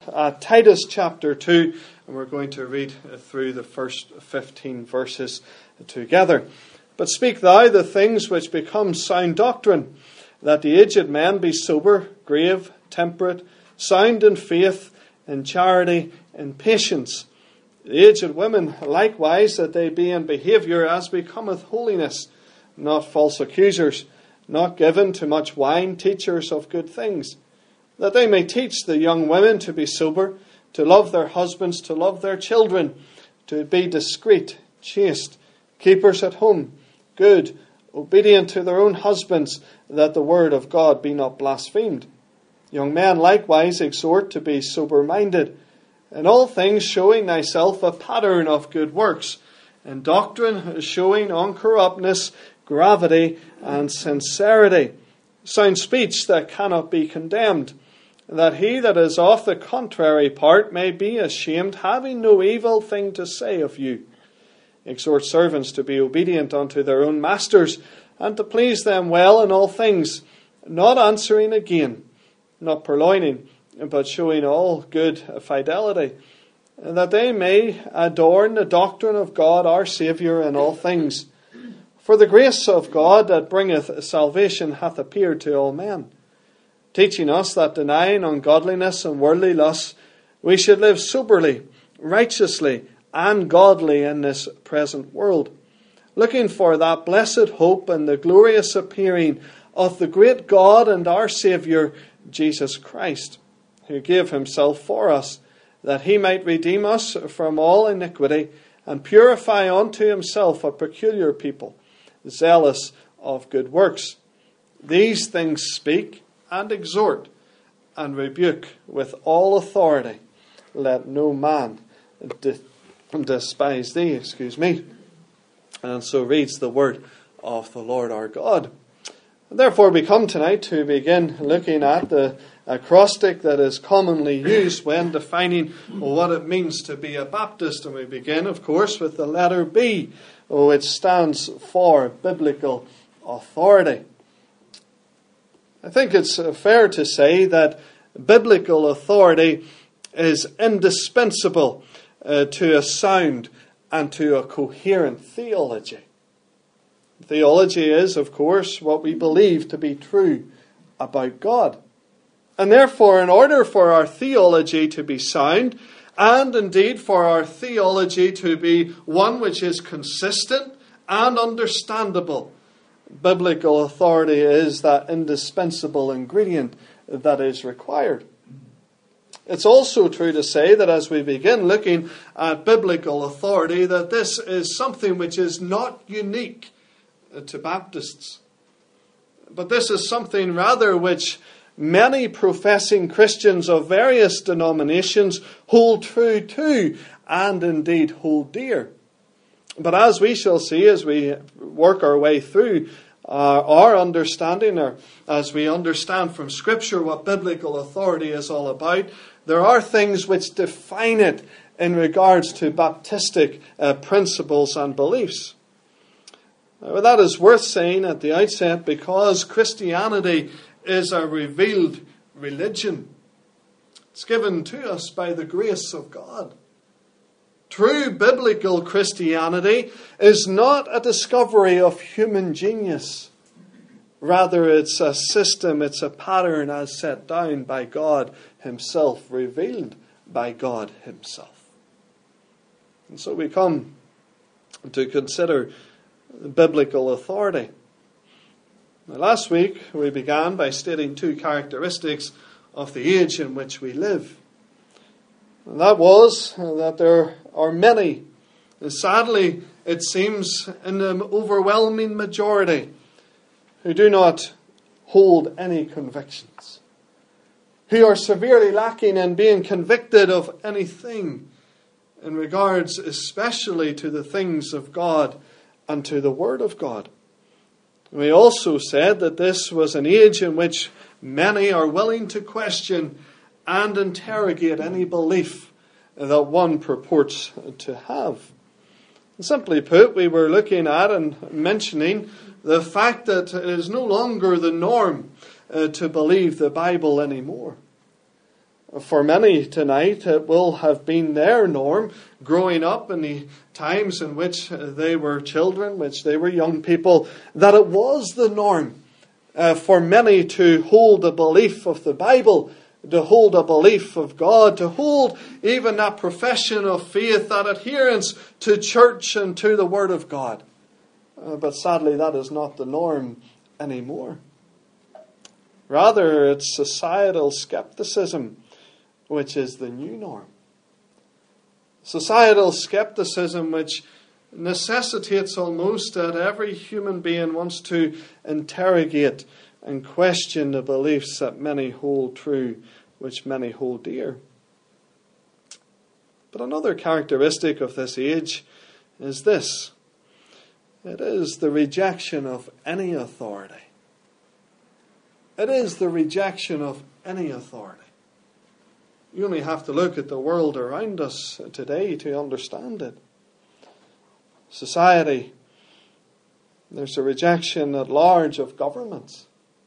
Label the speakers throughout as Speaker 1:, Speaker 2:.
Speaker 1: at Titus chapter 2, and we're going to read through the first 15 verses together. But speak thou the things which become sound doctrine, that the aged men be sober, grave, temperate, sound in faith, in charity, in patience. The aged women likewise, that they be in behaviour as becometh holiness, not false accusers, not given to much wine, teachers of good things, that they may teach the young women to be sober, to love their husbands, to love their children, to be discreet, chaste, keepers at home, good, obedient to their own husbands, that the word of God be not blasphemed. Young men likewise exhort to be sober-minded, in all things showing thyself a pattern of good works, in doctrine showing uncorruptness, gravity, and sincerity, sound speech that cannot be condemned, that he that is of the contrary part may be ashamed, having no evil thing to say of you. Exhort servants to be obedient unto their own masters, and to please them well in all things, not answering again, not purloining, but showing all good fidelity, that they may adorn the doctrine of God our Saviour in all things. For the grace of God that bringeth salvation hath appeared to all men, teaching us that denying ungodliness and worldly lusts, we should live soberly, righteously, and godly in this present world, looking for that blessed hope and the glorious appearing of the great God and our Saviour, Jesus Christ, who gave himself for us, that he might redeem us from all iniquity, and purify unto himself a peculiar people, zealous of good works. These things speak, and exhort, and rebuke with all authority. Let no man despise thee. And so reads the word of the Lord our God. Therefore we come tonight to begin looking at the acrostic that is commonly used when defining what it means to be a Baptist. And we begin, of course, with the letter B, which stands for biblical authority. I think it's fair to say that biblical authority is indispensable to a sound and to a coherent theology. Theology is, of course, what we believe to be true about God. And therefore, in order for our theology to be sound, and indeed for our theology to be one which is consistent and understandable, biblical authority is that indispensable ingredient that is required. It's also true to say that as we begin looking at biblical authority, that this is something which is not unique to Baptists. But this is something rather which many professing Christians of various denominations hold true to, and indeed hold dear. But as we shall see as we work our way through our understanding, or as we understand from Scripture what biblical authority is all about, there are things which define it in regards to Baptistic principles and beliefs. Now, that is worth saying at the outset, because Christianity is a revealed religion. It's given to us by the grace of God. True biblical Christianity is not a discovery of human genius. Rather, it's a system, it's a pattern as set down by God himself, revealed by God himself. And so we come to consider biblical authority. Now, last week we began by stating two characteristics of the age in which we live. And that was that there are many, and sadly it seems in the overwhelming majority, who do not hold any convictions, who are severely lacking in being convicted of anything in regards especially to the things of God and to the Word of God. We also said that this was an age in which many are willing to question and interrogate any belief that one purports to have. Simply put, we were looking at and mentioning the fact that it is no longer the norm to believe the Bible anymore. For many tonight, it will have been their norm growing up in the times in which they were children, which they were young people, that it was the norm for many to hold a belief of the Bible, to hold a belief of God, to hold even that profession of faith, that adherence to church and to the Word of God. But sadly, that is not the norm anymore. Rather, it's societal skepticism which is the new norm. Societal skepticism which necessitates almost that every human being wants to interrogate and question the beliefs that many hold true, which many hold dear. But another characteristic of this age is this. It is the rejection of any authority. It is the rejection of any authority. You only have to look at the world around us today to understand it. Society, there's a rejection at large of governments,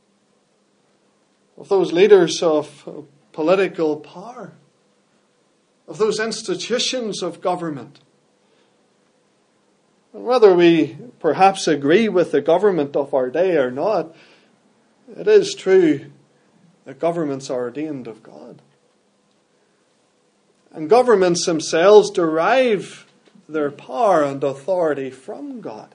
Speaker 1: of those leaders of political power, of those institutions of government. And whether we perhaps agree with the government of our day or not, it is true that governments are ordained of God. And governments themselves derive their power and authority from God.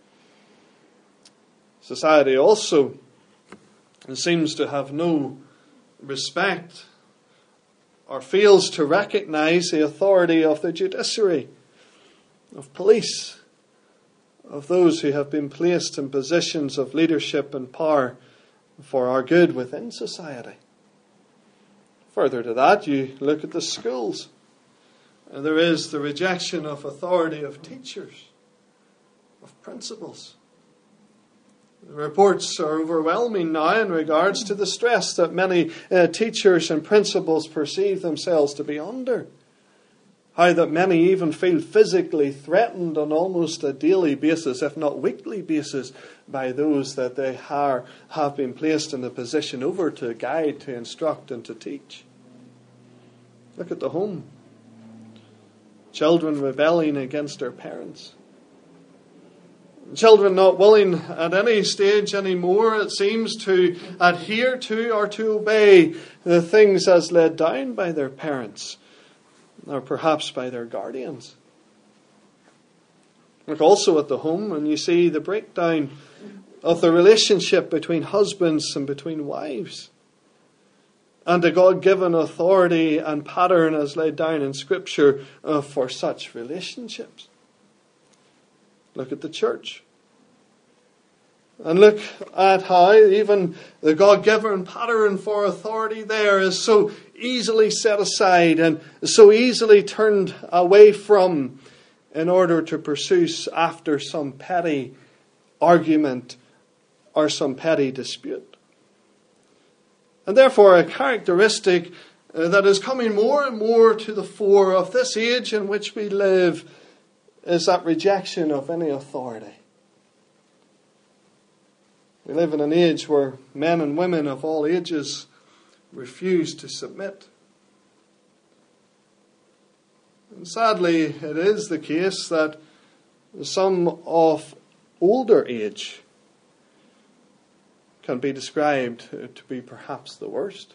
Speaker 1: Society also seems to have no respect or fails to recognize the authority of the judiciary, of police, of those who have been placed in positions of leadership and power for our good within society. Further to that, you look at the schools. And there is the rejection of authority of teachers, of principals. The reports are overwhelming now in regards to the stress that many teachers and principals perceive themselves to be under. How that many even feel physically threatened on almost a daily basis, if not weekly basis, by those that they have been placed in a position over to guide, to instruct and to teach. Look at the home. Children rebelling against their parents. Children not willing at any stage anymore, it seems, to adhere to or to obey the things as laid down by their parents, or perhaps by their guardians. Look also at the home and you see the breakdown of the relationship between husbands and between wives, and the God-given authority and pattern as laid down in Scripture for such relationships. Look at the church. And look at how even the God-given pattern for authority there is so easily set aside and so easily turned away from in order to pursue after some petty argument or some petty dispute. And therefore a characteristic that is coming more and more to the fore of this age in which we live is that rejection of any authority. We live in an age where men and women of all ages refuse to submit. And sadly, it is the case that some of older age can be described to be perhaps the worst.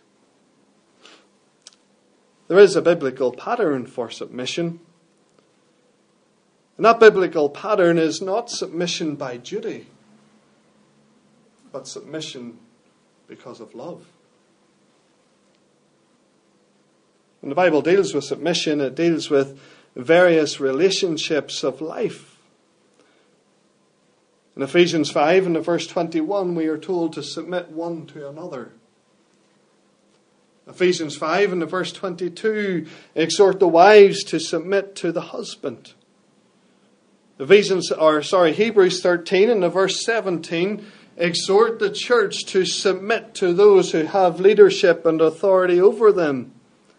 Speaker 1: There is a biblical pattern for submission. And that biblical pattern is not submission by duty, but submission because of love. When the Bible deals with submission, it deals with various relationships of life. In Ephesians 5 and verse 21, we are told to submit one to another. Ephesians 5 and verse 22 exhort the wives to submit to the husband. Hebrews 13 and verse 17 exhort the church to submit to those who have leadership and authority over them.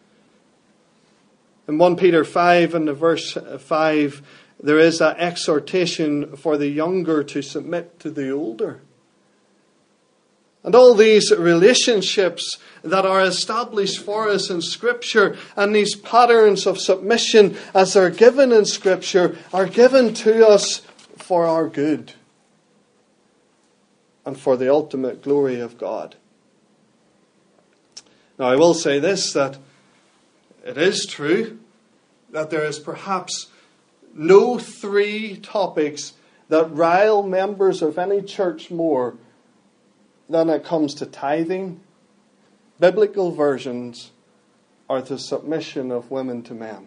Speaker 1: In 1 Peter 5 and verse 5, there is an exhortation for the younger to submit to the older. And all these relationships that are established for us in Scripture, and these patterns of submission as they're given in Scripture, are given to us for our good and for the ultimate glory of God. Now, I will say this, that it is true that there is perhaps no three topics that rile members of any church more than it comes to tithing, biblical versions, or the submission of women to men.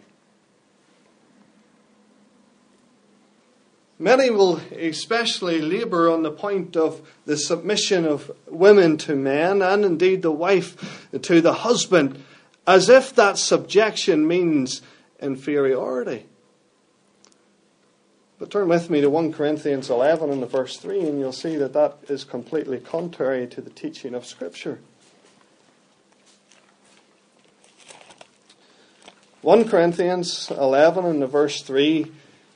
Speaker 1: Many will especially labour on the point of the submission of women to men, and indeed the wife to the husband, as if that subjection means inferiority. But turn with me to 1 Corinthians 11 and verse 3, and you'll see that that is completely contrary to the teaching of Scripture. 1 Corinthians 11 and verse 3.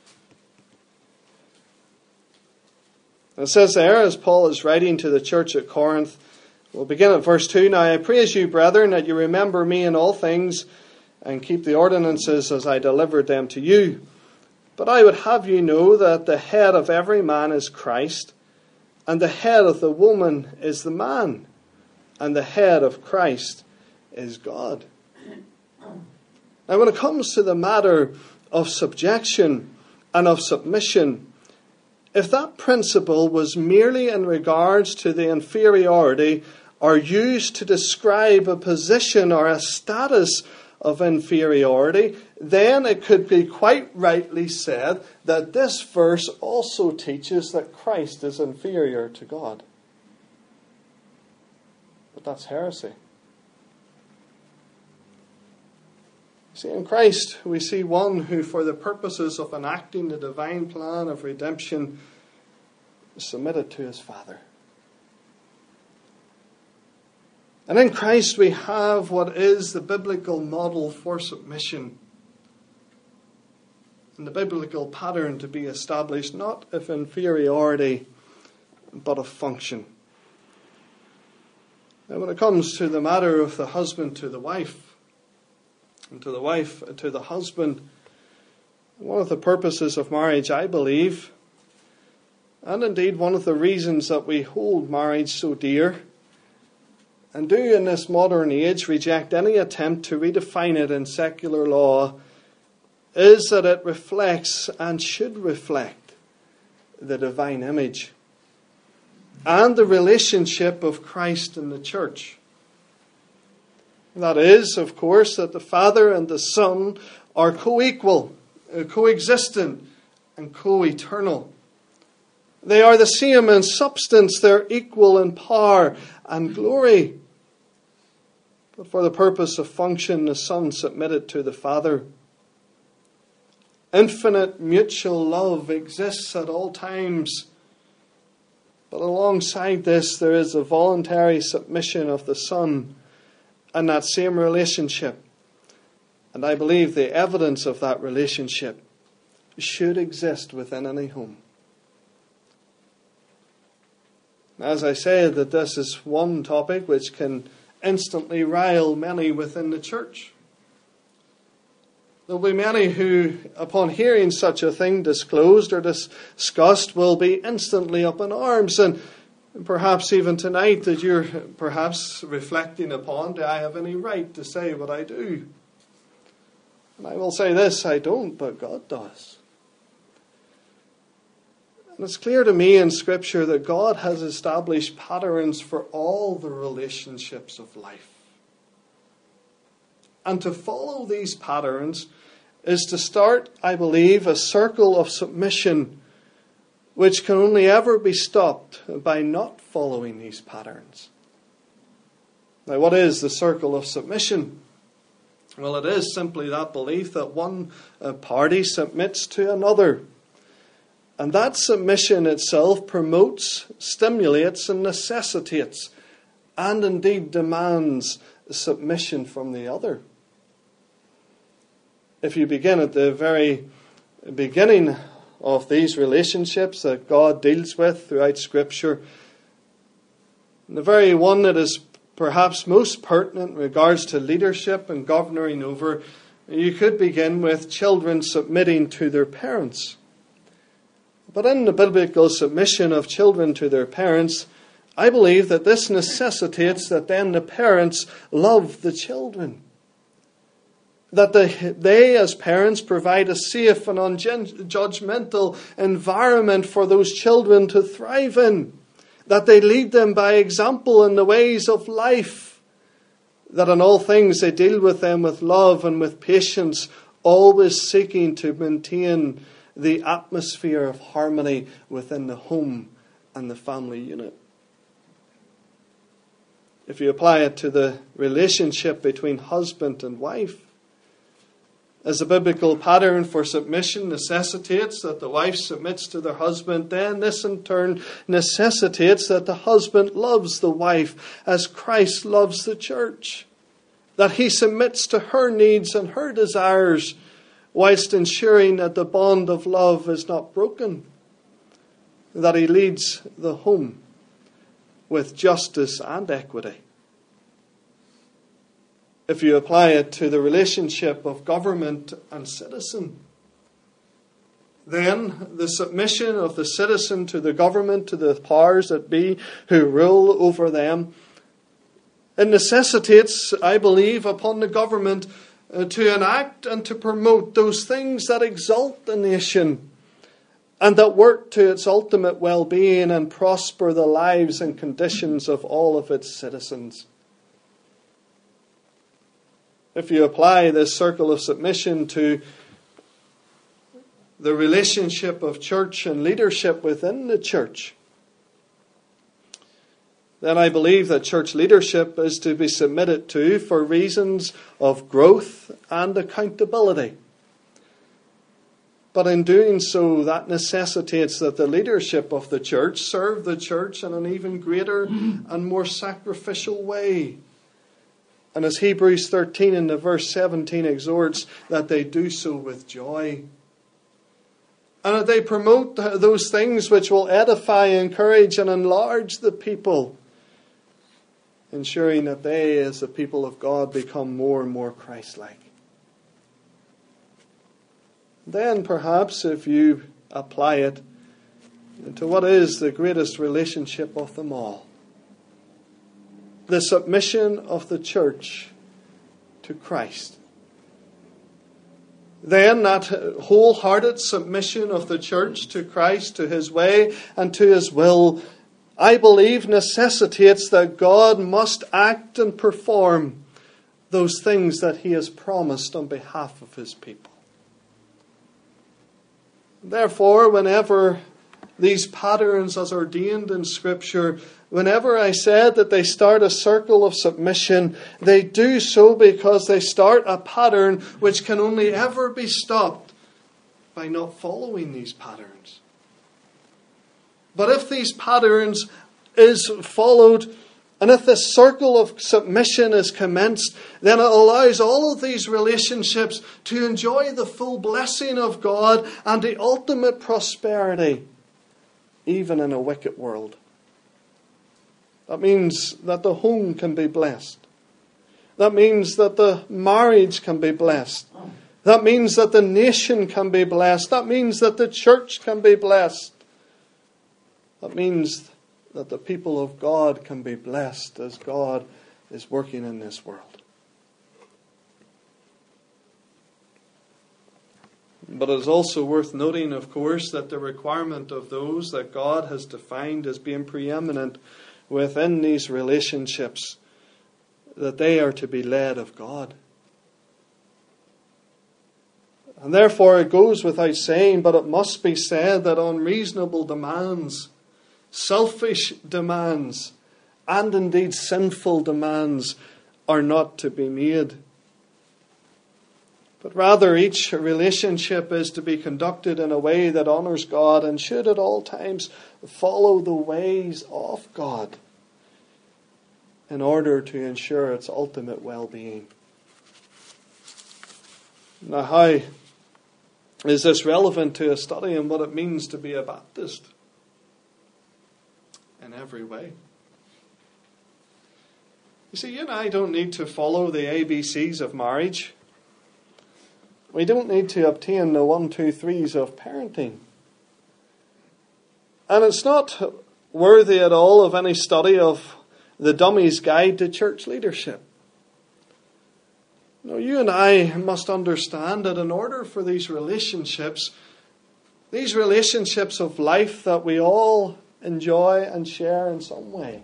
Speaker 1: It says there, as Paul is writing to the church at Corinth, we'll begin at verse 2. Now I praise you, brethren, that you remember me in all things, and keep the ordinances as I delivered them to you. But I would have you know that the head of every man is Christ, and the head of the woman is the man, and the head of Christ is God. Now when it comes to the matter of subjection and of submission, if that principle was merely in regards to the inferiority or used to describe a position or a status of inferiority, then it could be quite rightly said that this verse also teaches that Christ is inferior to God. But that's heresy. See, in Christ we see one who, for the purposes of enacting the divine plan of redemption, submitted to his Father. And in Christ we have what is the biblical model for submission, and the biblical pattern to be established, not of inferiority, but of function. Now when it comes to the matter of the husband to the wife, and to the wife to the husband, one of the purposes of marriage, I believe, and indeed one of the reasons that we hold marriage so dear, and do in this modern age reject any attempt to redefine it in secular law, is that it reflects and should reflect the divine image and the relationship of Christ and the church. That is, of course, that the Father and the Son are co-equal, coexistent, and co-eternal. They are the same in substance, they're equal in power and glory. But for the purpose of function, the Son submitted to the Father. Infinite mutual love exists at all times. But alongside this, there is a voluntary submission of the Son and that same relationship. And I believe the evidence of that relationship should exist within any home. As I said, that this is one topic which can instantly rile many within the church. There will be many who, upon hearing such a thing disclosed or discussed, will be instantly up in arms. And perhaps even tonight that you're perhaps reflecting upon, do I have any right to say what I do? And I will say this, I don't, but God does. And it's clear to me in Scripture that God has established patterns for all the relationships of life. And to follow these patterns is to start, I believe, a circle of submission which can only ever be stopped by not following these patterns. Now, what is the circle of submission? Well, it is simply that belief that one party submits to another. And that submission itself promotes, stimulates, and necessitates, and indeed demands submission from the other. If you begin at the very beginning of these relationships that God deals with throughout Scripture, And the very one that is perhaps most pertinent in regards to leadership and governing over, you could begin with children submitting to their parents. But in the biblical submission of children to their parents, I believe that this necessitates that then the parents love the children. That they as parents provide a safe and unjudgmental environment for those children to thrive in. That they lead them by example in the ways of life. That in all things they deal with them with love and with patience, always seeking to maintain the atmosphere of harmony within the home and the family unit. If you apply it to the relationship between husband and wife, as the biblical pattern for submission necessitates that the wife submits to their husband, then this in turn necessitates that the husband loves the wife as Christ loves the church. That he submits to her needs and her desires, whilst ensuring that the bond of love is not broken. That he leads the home with justice and equity. If you apply it to the relationship of government and citizen, then the submission of the citizen to the government, to the powers that be who rule over them, it necessitates, I believe, upon the government to enact and to promote those things that exalt the nation and that work to its ultimate well-being and prosper the lives and conditions of all of its citizens. If you apply this circle of submission to the relationship of church and leadership within the church, then I believe that church leadership is to be submitted to for reasons of growth and accountability. But in doing so, that necessitates that the leadership of the church serve the church in an even greater and more sacrificial way. And as Hebrews 13 in the verse 17 exhorts, that they do so with joy. And that they promote those things which will edify, encourage and enlarge the people, ensuring that they as the people of God become more and more Christ-like. Then perhaps if you apply it to what is the greatest relationship of them all, the submission of the church to Christ. Then that wholehearted submission of the church to Christ, to his way and to his will, I believe necessitates that God must act and perform those things that he has promised on behalf of his people. Therefore, whenever these patterns as ordained in Scripture, whenever I said that they start a circle of submission, they do so because they start a pattern which can only ever be stopped by not following these patterns. But if these patterns is followed, and if this circle of submission is commenced, then it allows all of these relationships to enjoy the full blessing of God and the ultimate prosperity, even in a wicked world. That means that the home can be blessed. That means that the marriage can be blessed. That means that the nation can be blessed. That means that the church can be blessed. That means that the people of God can be blessed as God is working in this world. But it is also worth noting, of course, that the requirement of those that God has defined as being preeminent within these relationships, that they are to be led of God. And therefore it goes without saying, but it must be said, that unreasonable demands, selfish demands, and indeed sinful demands are not to be made. But rather each relationship is to be conducted in a way that honours God and should at all times follow the ways of God in order to ensure its ultimate well-being. Now, how is this relevant to a study in what it means to be a Baptist? In every way. You see, you and I don't need to follow the ABCs of marriage. We don't need to obtain the 1, 2, 3s of parenting. And it's not worthy at all of any study of the Dummy's Guide to Church Leadership. No, you and I must understand that in order for these relationships of life that we all enjoy and share in some way,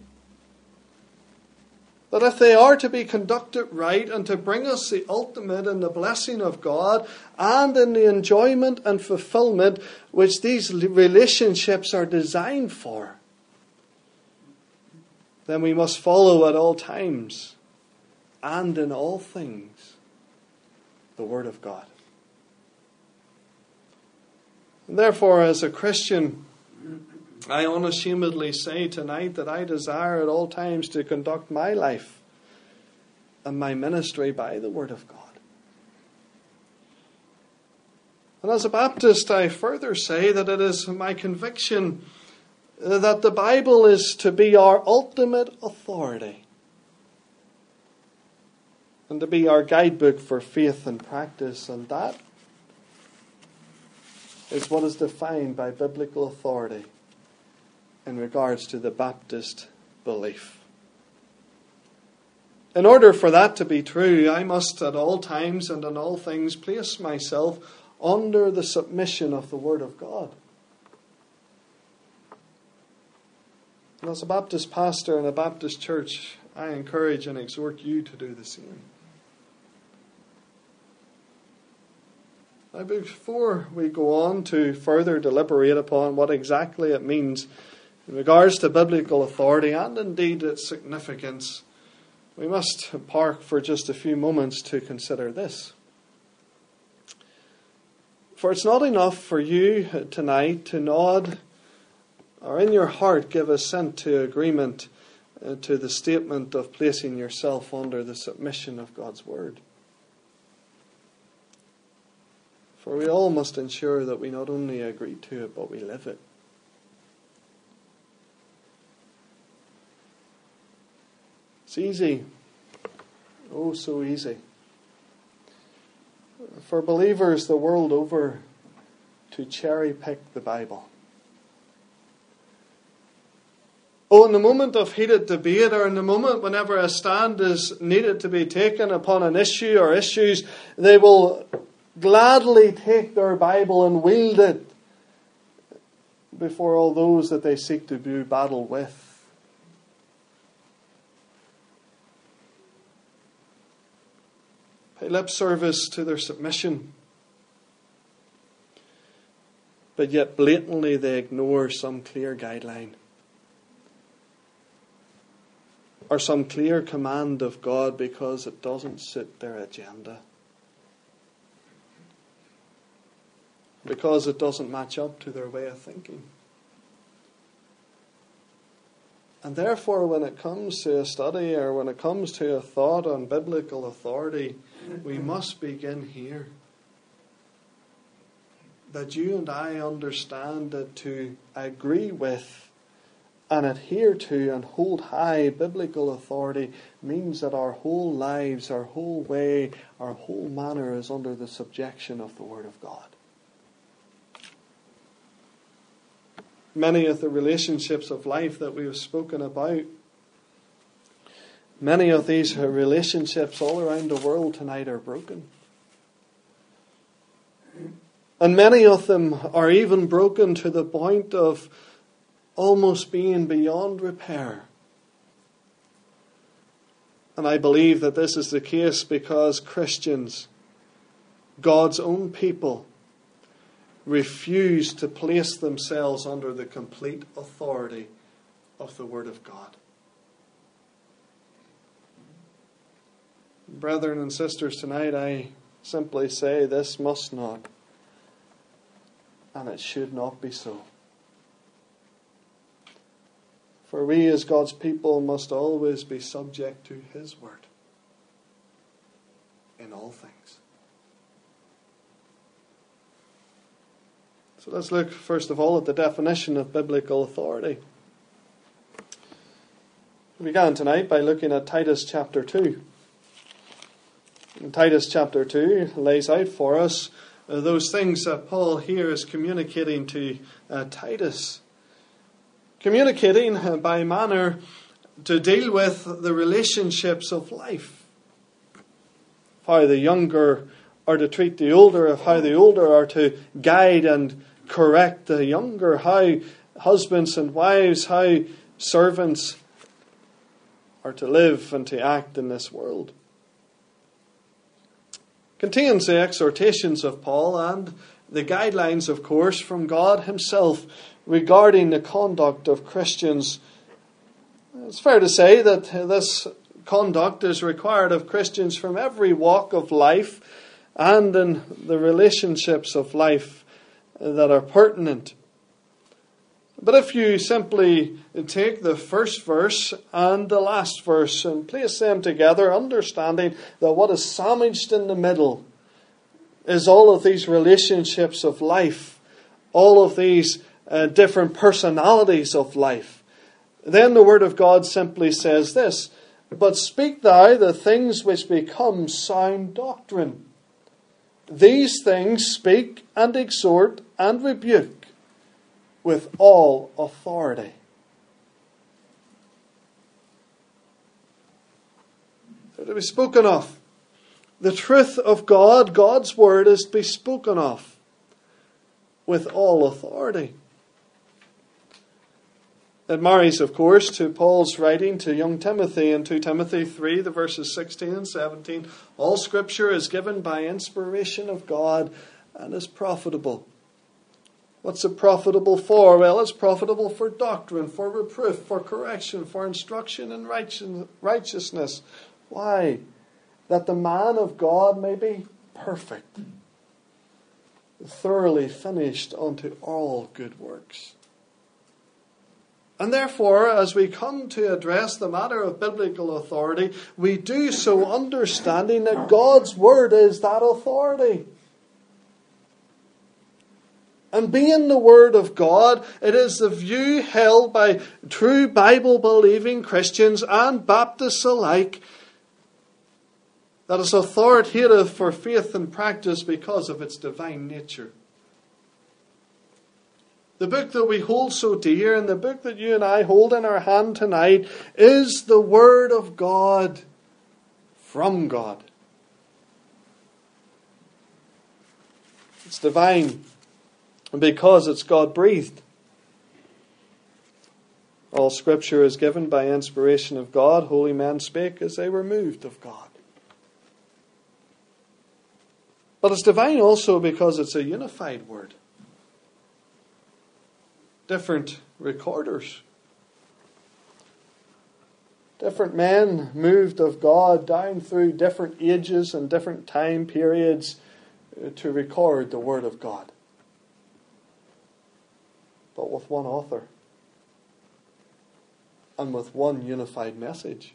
Speaker 1: that if they are to be conducted right and to bring us the ultimate in the blessing of God and in the enjoyment and fulfillment which these relationships are designed for, then we must follow at all times and in all things the Word of God. And therefore, as a Christian, I unashamedly say tonight that I desire at all times to conduct my life and my ministry by the Word of God. And as a Baptist, I further say that it is my conviction that the Bible is to be our ultimate authority and to be our guidebook for faith and practice, and that is what is defined by biblical authority in regards to the Baptist belief. In order for that to be true, I must at all times and in all things place myself under the submission of the Word of God. And as a Baptist pastor in a Baptist church, I encourage and exhort you to do the same. Now, before we go on to further deliberate upon what exactly it means in regards to biblical authority and indeed its significance, we must park for just a few moments to consider this. For it's not enough for you tonight to nod or in your heart give assent to agreement to the statement of placing yourself under the submission of God's Word. For we all must ensure that we not only agree to it, but we live it. It's easy, oh so easy, for believers the world over to cherry pick the Bible. Oh, in the moment of heated debate, or in the moment whenever a stand is needed to be taken upon an issue or issues, they will gladly take their Bible and wield it before all those that they seek to do battle with. Pay lip service to their submission, but yet blatantly they ignore some clear guideline or some clear command of God because it doesn't suit their agenda, because it doesn't match up to their way of thinking. And therefore, when it comes to a study or when it comes to a thought on biblical authority, we must begin here. That you and I understand that to agree with and adhere to and hold high biblical authority means that our whole lives, our whole way, our whole manner is under the subjection of the Word of God. Many of the relationships of life that we have spoken about, many of these relationships all around the world tonight are broken. And many of them are even broken to the point of almost being beyond repair. And I believe that this is the case because Christians, God's own people, refuse to place themselves under the complete authority of the Word of God. Brethren and sisters, tonight I simply say this must not, and it should not be so. For we as God's people must always be subject to His Word in all things. So let's look first of all at the definition of biblical authority. We began tonight by looking at Titus chapter 2. And Titus chapter 2 lays out for us those things that Paul here is communicating to Titus. Communicating by manner to deal with the relationships of life. How the younger are to treat the older, of how the older are to guide and correct the younger, how husbands and wives, how servants are to live and to act in this world. Contains the exhortations of Paul and the guidelines, of course, from God himself regarding the conduct of Christians. It's fair to say that this conduct is required of Christians from every walk of life and in the relationships of life that are pertinent. But if you simply take the first verse and the last verse and place them together, understanding that what is sandwiched in the middle is all of these relationships of life, all of these different personalities of life, then the Word of God simply says this: "But speak thou the things which become sound doctrine. These things speak and exhort and rebuke with all authority." They're to be spoken of. The truth of God, God's Word, is to be spoken of with all authority. It marries, of course, to Paul's writing to young Timothy in 2 Timothy 3, the verses 16 and 17. All Scripture is given by inspiration of God and is profitable. What's it profitable for? Well, it's profitable for doctrine, for reproof, for correction, for instruction in righteousness. Why? That the man of God may be perfect, thoroughly finished unto all good works. And therefore, as we come to address the matter of biblical authority, we do so understanding that God's Word is that authority. And being the Word of God, it is the view held by true Bible-believing Christians and Baptists alike that is authoritative for faith and practice because of its divine nature. The book that we hold so dear and the book that you and I hold in our hand tonight is the Word of God from God. It's divine because it's God-breathed. All Scripture is given by inspiration of God. Holy men spake as they were moved of God. But it's divine also because it's a unified Word. Different recorders. Different men moved of God down through different ages and different time periods to record the Word of God. But with one author and with one unified message.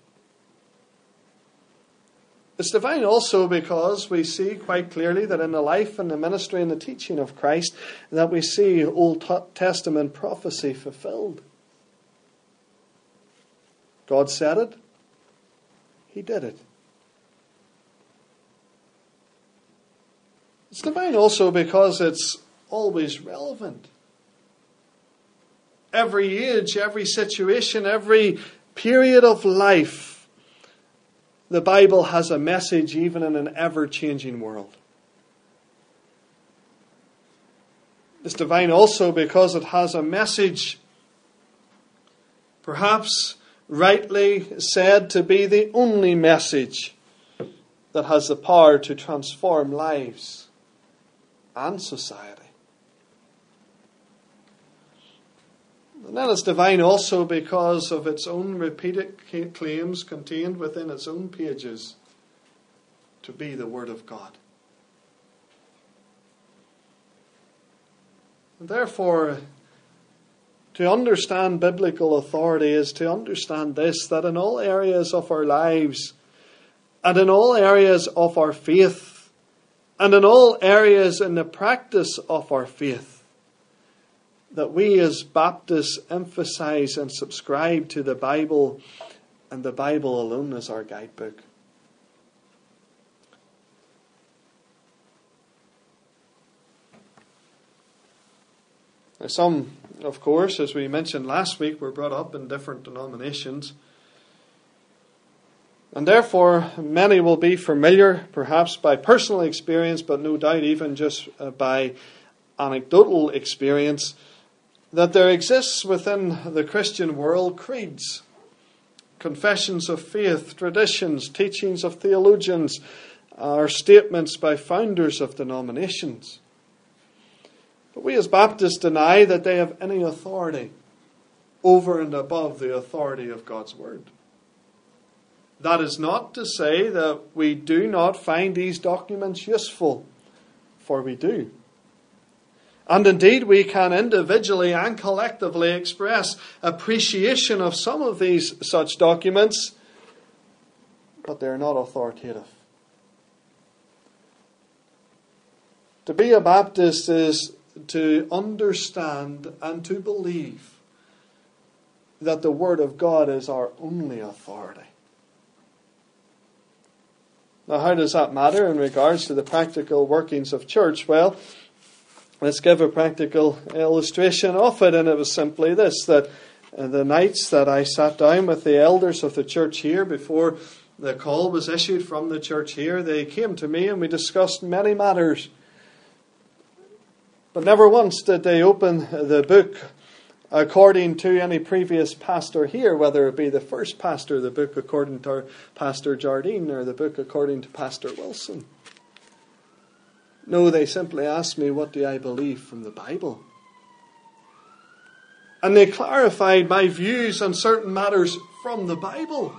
Speaker 1: It's divine also because we see quite clearly that in the life and the ministry and the teaching of Christ that we see Old Testament prophecy fulfilled. God said it. He did it. It's divine also because it's always relevant. Every age, every situation, every period of life, the Bible has a message even in an ever-changing world. It's divine also because it has a message, perhaps rightly said to be the only message that has the power to transform lives and society. And then it's divine also because of its own repeated claims contained within its own pages to be the Word of God. And therefore, to understand biblical authority is to understand this, that in all areas of our lives and in all areas of our faith and in all areas in the practice of our faith, that we as Baptists emphasize and subscribe to the Bible and the Bible alone is our guidebook. Now, some, of course, as we mentioned last week, were brought up in different denominations. And therefore, many will be familiar, perhaps by personal experience, but no doubt even just by anecdotal experience, that there exists within the Christian world creeds, confessions of faith, traditions, teachings of theologians, or statements by founders of denominations. But we as Baptists deny that they have any authority over and above the authority of God's Word. That is not to say that we do not find these documents useful, for we do. And indeed, we can individually and collectively express appreciation of some of these such documents, but they are not authoritative. To be a Baptist is to understand and to believe that the Word of God is our only authority. Now, how does that matter in regards to the practical workings of church? Well, let's give a practical illustration of it, and it was simply this, that the nights that I sat down with the elders of the church here before the call was issued from the church here, they came to me and we discussed many matters. But never once did they open the book according to any previous pastor here, whether it be the first pastor, the book according to Pastor Jardine, or the book according to Pastor Wilson. No, they simply asked me, what do I believe from the Bible? And they clarified my views on certain matters from the Bible.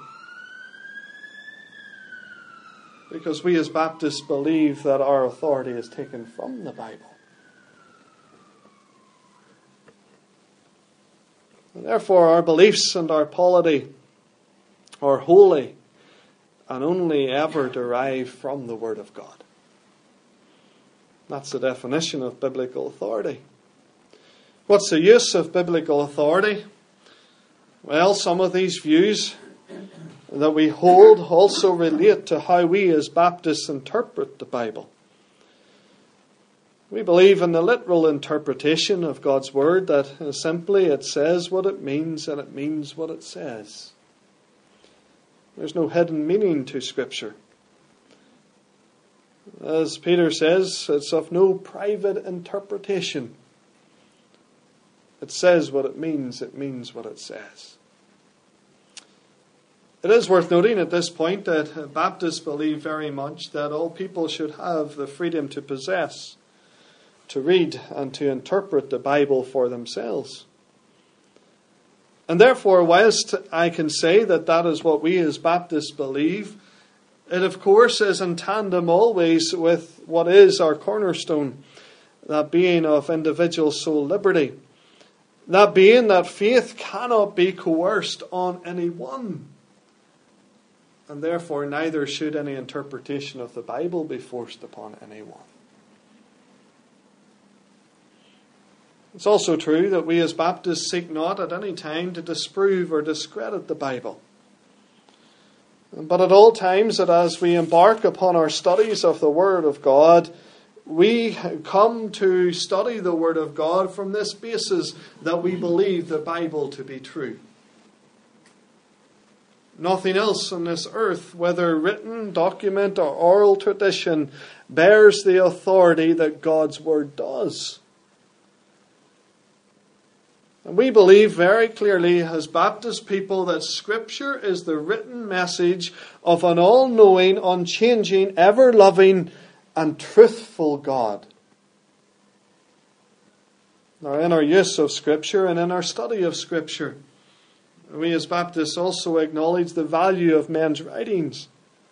Speaker 1: Because we as Baptists believe that our authority is taken from the Bible. And therefore, our beliefs and our polity are holy and only ever derive from the Word of God. That's the definition of biblical authority. What's the use of biblical authority? Well, some of these views that we hold also relate to how we as Baptists interpret the Bible. We believe in the literal interpretation of God's Word, that simply it says what it means and it means what it says. There's no hidden meaning to Scripture. As Peter says, it's of no private interpretation. It says what it means what it says. It is worth noting at this point that Baptists believe very much that all people should have the freedom to possess, to read and to interpret the Bible for themselves. And therefore, whilst I can say that that is what we as Baptists believe, it of course is in tandem always with what is our cornerstone, that being of individual soul liberty. That being that faith cannot be coerced on anyone. And therefore neither should any interpretation of the Bible be forced upon anyone. It's also true that we as Baptists seek not at any time to disprove or discredit the Bible. But at all times that as we embark upon our studies of the Word of God, we come to study the Word of God from this basis that we believe the Bible to be true. Nothing else on this earth, whether written, document, or oral tradition, bears the authority that God's Word does. And we believe very clearly as Baptist people that Scripture is the written message of an all-knowing, unchanging, ever-loving, and truthful God. Now, in our use of Scripture and in our study of Scripture, we as Baptists also acknowledge the value of men's writings.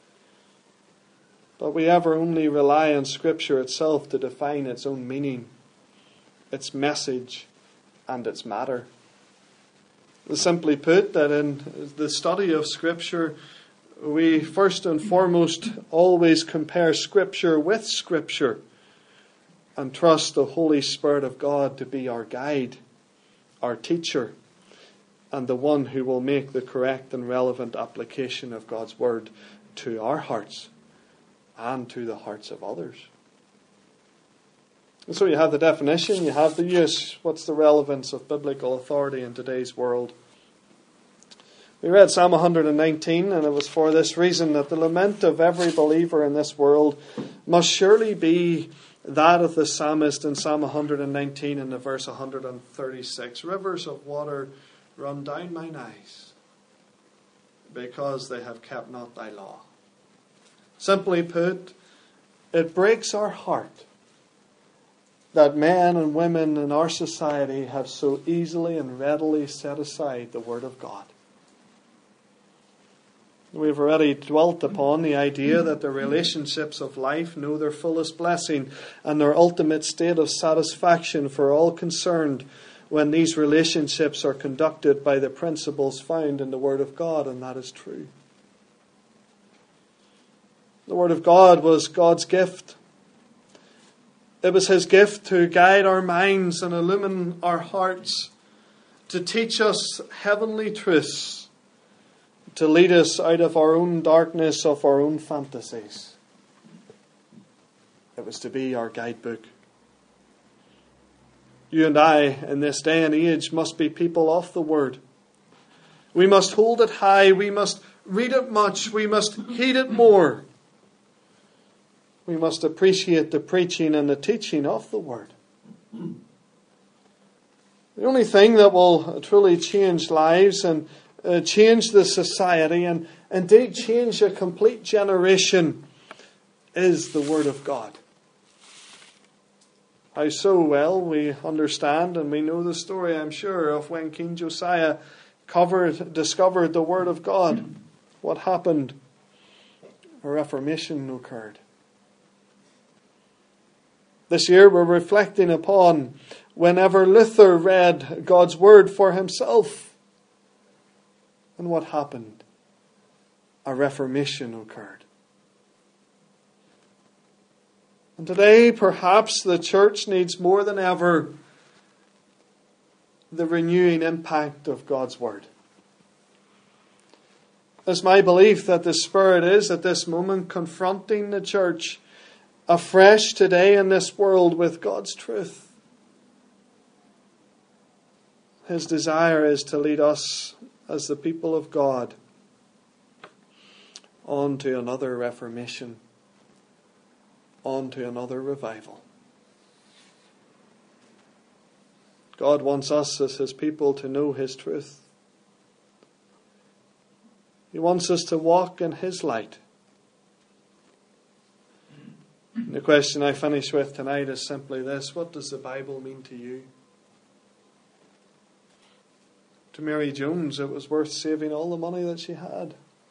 Speaker 1: But we ever only rely on Scripture itself to define its own meaning, its message, and its matter. Simply put, that in the study of Scripture, we first and foremost always compare Scripture with Scripture and trust the Holy Spirit of God to be our guide, our teacher, and the one who will make the correct and relevant application of God's word to our hearts and to the hearts of others. And so you have the definition, you have the use. What's the relevance of biblical authority in today's world? We read Psalm 119, and it was for this reason that the lament of every believer in this world must surely be that of the psalmist in Psalm 119 in the verse 136. Rivers of water run down mine eyes, because they have kept not thy law. Simply put, it breaks our heart that men and women in our society have so easily and readily set aside the Word of God. We've already dwelt upon the idea that the relationships of life know their fullest blessing and their ultimate state of satisfaction for all concerned when these relationships are conducted by the principles found in the Word of God, and that is true. The Word of God was God's gift. It was His gift to guide our minds and illumine our hearts, to teach us heavenly truths, to lead us out of our own darkness, of our own fantasies. It was to be our guidebook. You and I, in this day and age, must be people of the Word. We must hold it high. We must read it much. We must heed it more. We must appreciate the preaching and the teaching of the Word. The only thing that will truly change lives and change the society and indeed change a complete generation is the Word of God. How so? Well, we understand and we know the story, I'm sure, of when King Josiah discovered the Word of God. What happened? A reformation occurred. This year we're reflecting upon whenever Luther read God's Word for himself. And what happened? A reformation occurred. And today, perhaps the church needs more than ever the renewing impact of God's Word. It's my belief that the Spirit is at this moment confronting the church afresh today in this world with God's truth. His desire is to lead us as the people of God on to another reformation, on to another revival. God wants us as His people to know His truth. He wants us to walk in His light. And the question I finish with tonight is simply this: what does the Bible mean to you? To Mary Jones, it was worth saving all the money that she had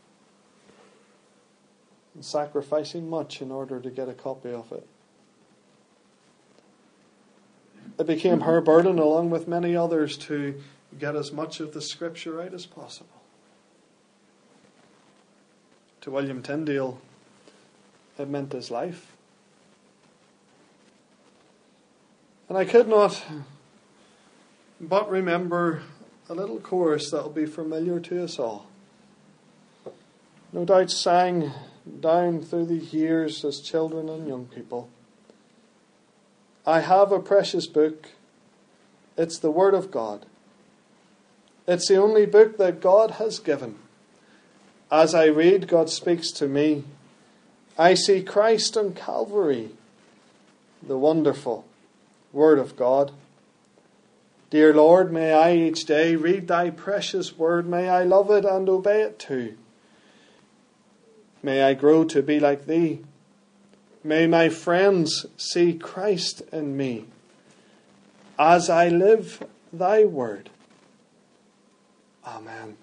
Speaker 1: and sacrificing much in order to get a copy of it. It became her burden, along with many others, to get as much of the Scripture right as possible. To William Tyndale, it meant his life. And I could not but remember a little chorus that will be familiar to us all. No doubt sang down through the years as children and young people. I have a precious book. It's the Word of God. It's the only book that God has given. As I read, God speaks to me. I see Christ on Calvary, the wonderful Word of God. Dear Lord, may I each day read Thy precious Word. May I love it and obey it too. May I grow to be like Thee. May my friends see Christ in me as I live Thy Word. Amen.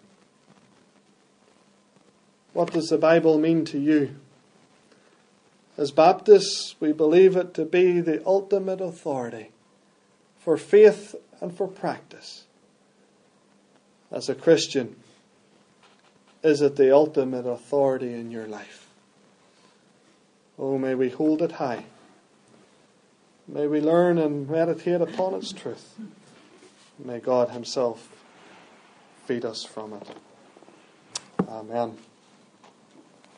Speaker 1: What does the Bible mean to you? As Baptists, we believe it to be the ultimate authority for faith and for practice. As a Christian, is it the ultimate authority in your life? Oh, may we hold it high. May we learn and meditate upon its truth. May God Himself feed us from it. Amen.